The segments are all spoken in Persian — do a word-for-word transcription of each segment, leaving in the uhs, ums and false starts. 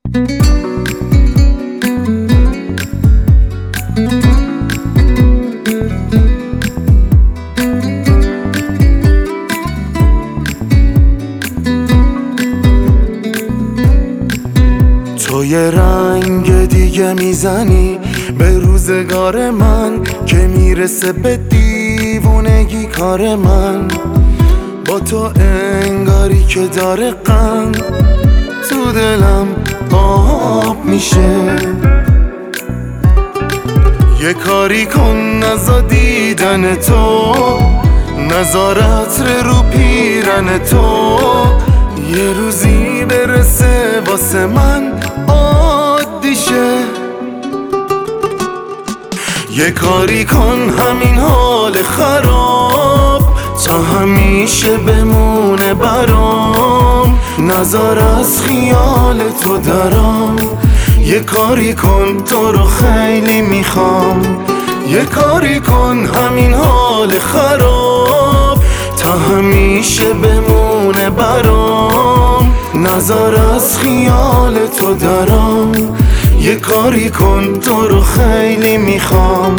تو یه رنگ دیگه میزنی به روزگار من که میرسه به دیوونگی کار من. با تو انگاری که داره قند تو دلم آب میشه. یه کاری کن نزا دیدن تو، نظارت رو پیرن تو. یه روزی برسه واسه من عادی شه. یه کاری کن همین حال خراب تا همیشه بمونه برام. نظر از خیال تو درام. یه کاری کن تو رو خیلی میخوام. یه کاری کن همین حال خراب تا همیشه بمونه برام. نظر از خیال تو درام. یه کاری کن تو رو خیلی میخوام.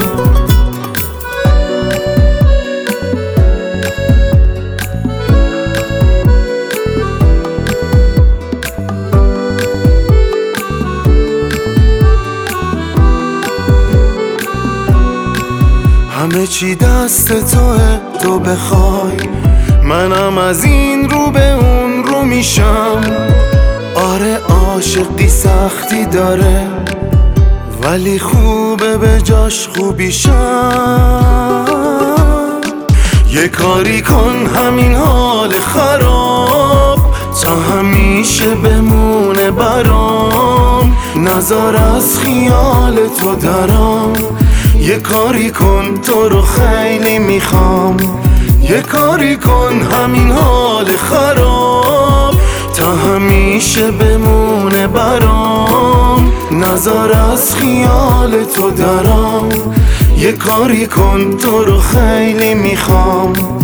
همه چی دست توه، تو بخوای منم از این رو به اون رو میشم. آره عاشقی سختی داره ولی خوبه به جاش خوبیشم. یه کاری کن همین حال خراب تا همیشه بمونه برام. نظر از خیال تو درام. یه کاری کن تو رو خیلی میخوام. یه کاری کن همین حال خراب تا همیشه بمونه برام. نظر از خیال تو درام. یه کاری کن تو رو خیلی میخوام.